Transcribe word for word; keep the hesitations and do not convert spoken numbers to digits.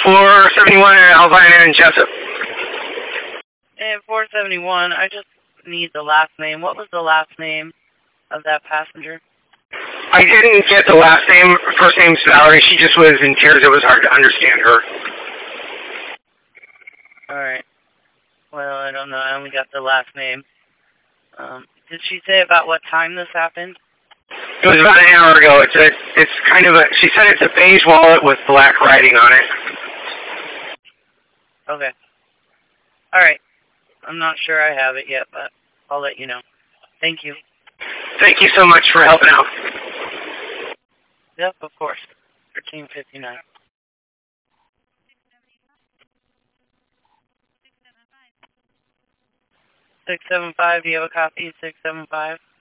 four seventy-one at Alvina and Jessup. And four seventy-one, I just need the last name. What was the last name of that passenger? I didn't get the last name. First name's Valerie. She just was in tears. It was hard to understand her. Alright. Well, I don't know. I only got the last name. Um, did she say about what time this happened? It was about an hour ago. It's a, it's kind of a, she said it's a beige wallet with black writing on it. Okay. Alright. I'm not sure I have it yet, but I'll let you know. Thank you. Thank you so much for helping out. Yep, of course. thirteen fifty-nine. six seven five, do you have a copy? six seven five?